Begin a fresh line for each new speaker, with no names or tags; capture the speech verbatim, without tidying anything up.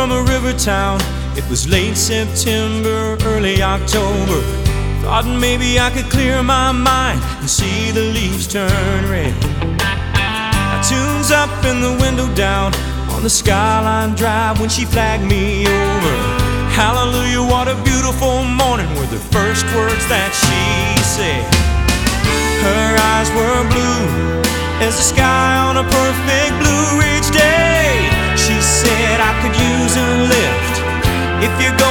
from a river town. It was late September, early October. Thought maybe I could clear my mind and see the leaves turn red. Now tunes up and the window down on the Skyline Drive when she flagged me over. Hallelujah, what a beautiful morning were the first words that she said. Her eyes were blue as the sky on a perfect Blue Ridge day. She said I could use a lift if you're